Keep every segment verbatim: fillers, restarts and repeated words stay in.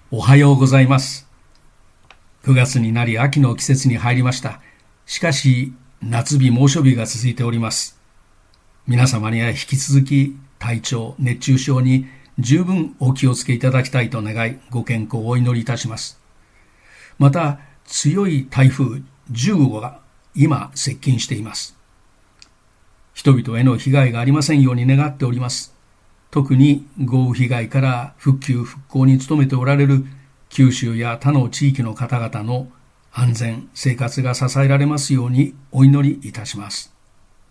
おはようございます。くがつになり秋の季節に入りました。しかし夏日猛暑日が続いております。皆様には引き続き体調、熱中症に十分お気をつけいただきたいと願い、ご健康をお祈りいたします。また強い台風じゅうごごが今接近しています。人々への被害がありませんように願っております。特に豪雨被害から復旧復興に努めておられる九州や他の地域の方々の安全生活が支えられますようにお祈りいたします。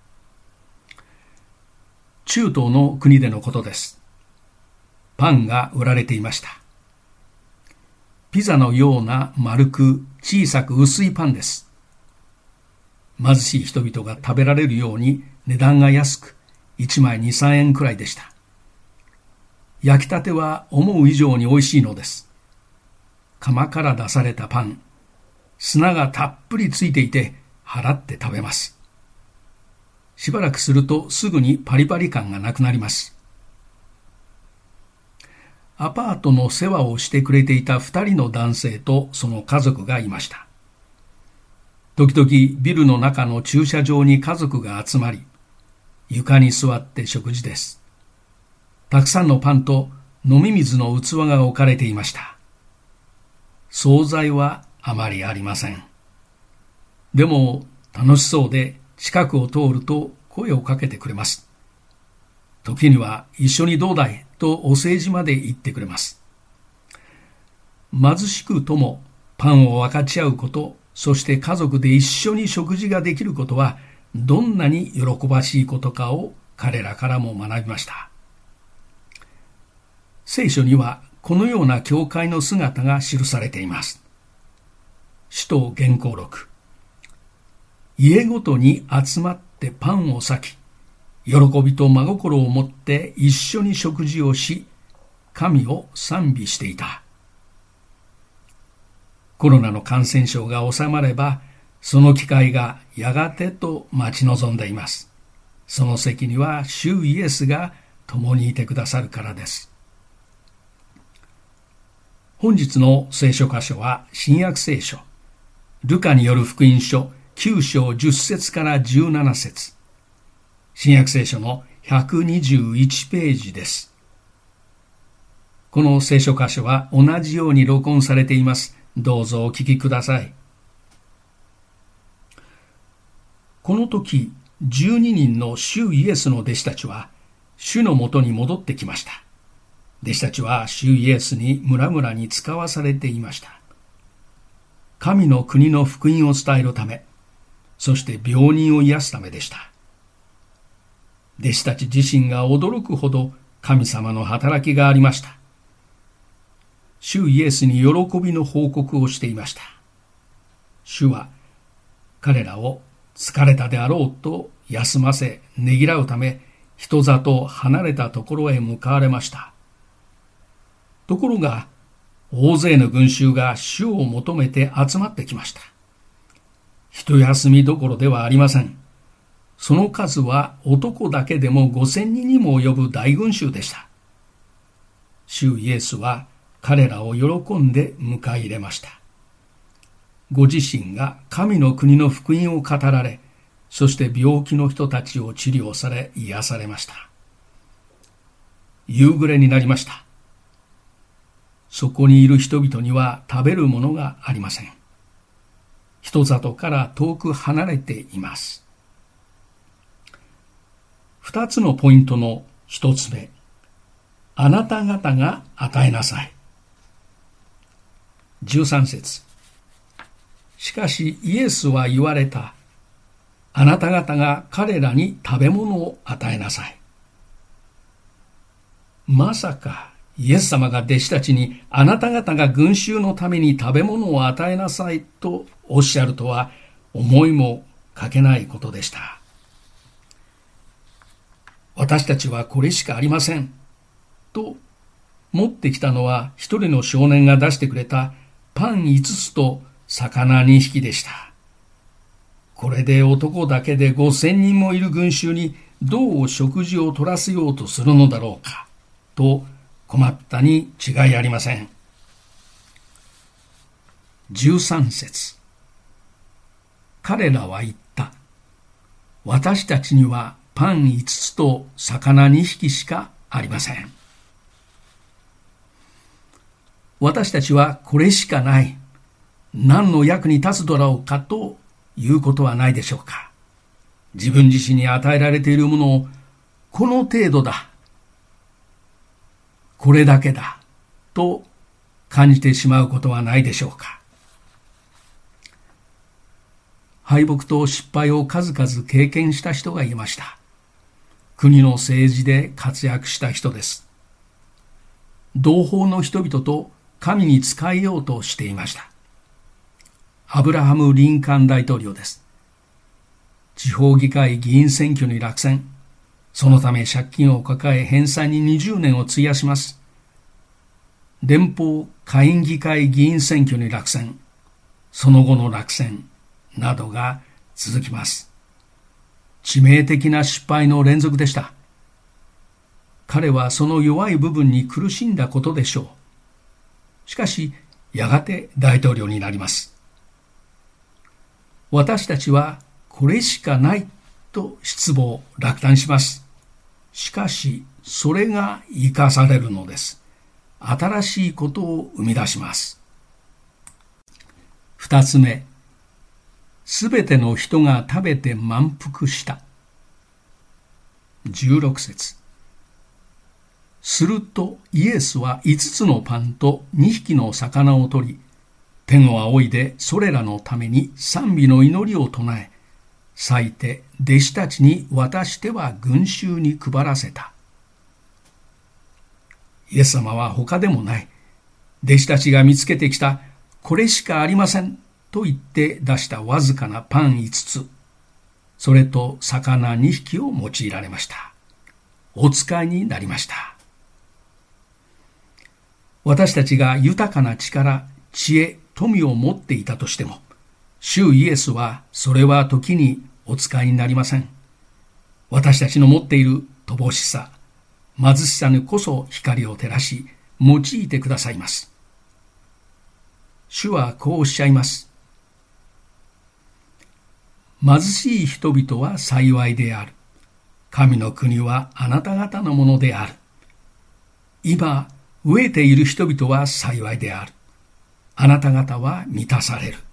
中東の国でのことです。パンが売られていました。ピザのような丸く小さく薄いパンです。貧しい人々が食べられるように値段が安く、いちまいに、さんえんくらいでした。焼きたては思う以上に美味しいのです。窯から出されたパン、砂がたっぷりついていて払って食べます。しばらくするとすぐにパリパリ感がなくなります。アパートの世話をしてくれていた二人の男性とその家族がいました。時々ビルの中の駐車場に家族が集まり、床に座って食事です。たくさんのパンと飲み水の器が置かれていました。惣菜はあまりありません。でも楽しそうで近くを通ると声をかけてくれます。時には一緒にどうだいとお世辞まで言ってくれます。貧しくともパンを分かち合うこと、そして家族で一緒に食事ができることはどんなに喜ばしいことかを彼らからも学びました。聖書にはこのような教会の姿が記されています。使徒言行録。家ごとに集まってパンを裂き、喜びと真心を持って一緒に食事をし、神を賛美していた。コロナの感染症が収まれば、その機会がやがてと待ち望んでいます。その席には主イエスが共にいてくださるからです。本日の聖書箇所は新約聖書、ルカによる福音書きゅう章じゅっ節からじゅうなな節、新約聖書のひゃくにじゅういちページです。この聖書箇所は同じように録音されています。どうぞお聞きください。この時、じゅうににんの主イエスの弟子たちは、主のもとに戻ってきました。弟子たちは主イエスに村々に使わされていました。神の国の福音を伝えるため、そして病人を癒すためでした。弟子たち自身が驚くほど神様の働きがありました。主イエスに喜びの報告をしていました。主は彼らを疲れたであろうと休ませねぎらうため、人里離れたところへ向かわれました。ところが、大勢の群衆が主を求めて集まってきました。一休みどころではありません。その数は男だけでも五千人にも及ぶ大群衆でした。主イエスは彼らを喜んで迎え入れました。ご自身が神の国の福音を語られ、そして病気の人たちを治療され癒されました。夕暮れになりました。そこにいる人々には食べるものがありません。人里から遠く離れています。二つのポイントの一つ目、あなた方が与えなさい。じゅうさん節。しかしイエスは言われた。あなた方が彼らに食べ物を与えなさい。まさかイエス様が弟子たちにあなた方が群衆のために食べ物を与えなさいとおっしゃるとは思いもかけないことでした。私たちはこれしかありませんと持ってきたのは一人の少年が出してくれたパン五つと魚二匹でした。これで男だけで五千人もいる群衆にどう食事を取らせようとするのだろうかと困ったに違いありません。 じゅうさん節。彼らは言った。私たちにはパンいつつと魚にひきしかありません。私たちはこれしかない。何の役に立つだろうかということはないでしょうか。自分自身に与えられているものをこの程度だ、これだけだと感じてしまうことはないでしょうか。敗北と失敗を数々経験した人がいました。国の政治で活躍した人です。同胞の人々と神に仕えようとしていました。アブラハム・リンカーン大統領です。地方議会議員選挙に落選。そのため借金を抱え返済ににじゅうねんを費やします。連邦下院議会議員選挙に落選。その後の落選などが続きます。致命的な失敗の連続でした。彼はその弱い部分に苦しんだことでしょう。しかし、やがて大統領になります。私たちはこれしかないと失望、落胆します。しかし、それが生かされるのです。新しいことを生み出します。二つ目、すべての人が食べて満腹した。じゅうろく節。するとイエスはいつつのパンとにひきの魚を取り、天を仰いでそれらのために賛美の祈りを唱え、裂いて弟子たちに渡しては群衆に配らせた。イエス様は他でもない。弟子たちが見つけてきたこれしかありませんと言って出したわずかなパンいつつ、それと魚にひきを用いられました。お使いになりました。私たちが豊かな力、知恵、富を持っていたとしても、主イエスはそれは時にお使いになりません。私たちの持っている乏しさ、貧しさにこそ光を照らし、用いてくださいます。主はこうおっしゃいます。貧しい人々は幸いである。神の国はあなた方のものである。今、飢えている人々は幸いである。あなた方は満たされる。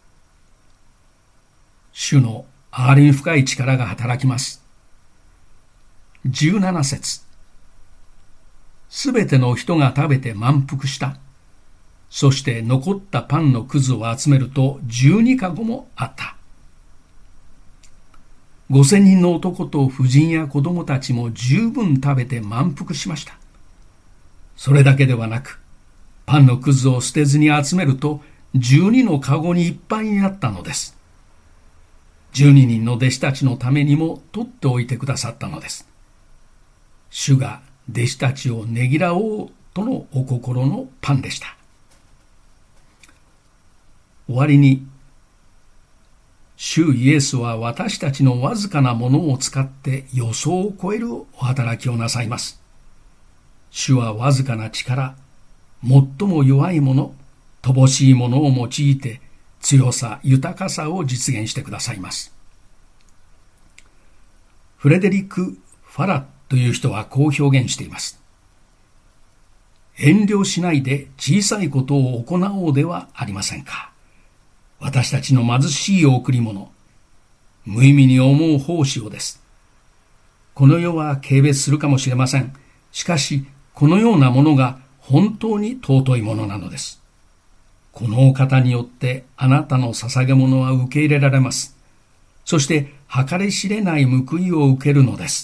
主の憐れみ深い力が働きます。じゅうなな節。すべての人が食べて満腹した。そして残ったパンのくずを集めるとじゅうにかごもあった。五千人の男と婦人や子供たちも十分食べて満腹しました。それだけではなく、パンのくずを捨てずに集めるとじゅうにのかごにいっぱいになったのです。十二人の弟子たちのためにも取っておいてくださったのです。主が弟子たちをねぎらおうとのお心のパンでした。終わりに、主イエスは私たちのわずかなものを使って予想を超えるお働きをなさいます。主はわずかな力、最も弱いもの、乏しいものを用いて強さ、豊かさを実現してくださいます。フレデリック・ファラッという人はこう表現しています。遠慮しないで小さいことを行おうではありませんか。私たちの貧しい贈り物、無意味に思う奉仕をです。この世は軽蔑するかもしれません。しかし、このようなものが本当に尊いものなのです。このお方によってあなたの捧げ物は受け入れられます。そして計り知れない報いを受けるのです。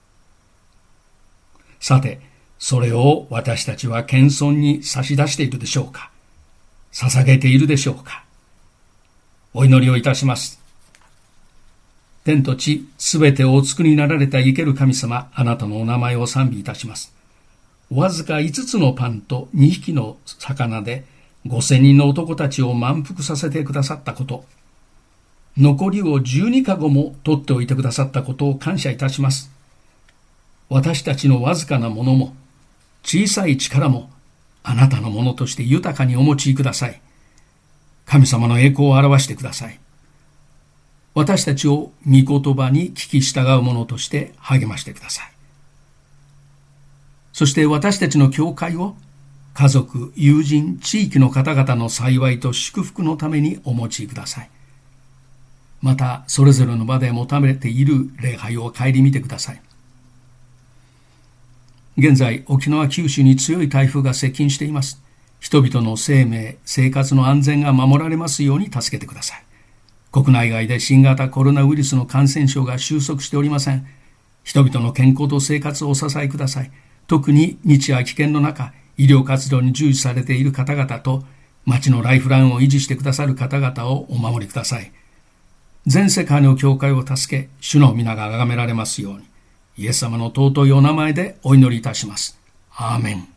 さて、それを私たちは謙遜に差し出しているでしょうか。捧げているでしょうか。お祈りをいたします。天と地、すべてをお作りになられた生ける神様、あなたのお名前を賛美いたします。わずかいつつのパンとにひきの魚でごせんにんの男たちを満腹させてくださったこと、残りをじゅうにかごも取っておいてくださったことを感謝いたします。私たちのわずかなものも、小さい力も、あなたのものとして豊かにお持ちください。 神様の栄光を表してください。私たちを御言葉に聞き従う者として励ましてください。そして私たちの教会を家族、友人、地域の方々の幸いと祝福のためにお持ちください。また、それぞれの場で求めている礼拝を顧みてください。現在、沖縄九州に強い台風が接近しています。人々の生命、生活の安全が守られますように助けてください。国内外で新型コロナウイルスの感染症が収束しておりません。人々の健康と生活をお支えください。特に日夜危険の中、医療活動に従事されている方々と、町のライフラインを維持してくださる方々をお守りください。全世界の教会を助け、主の皆が崇められますように、イエス様の尊いお名前でお祈りいたします。アーメン。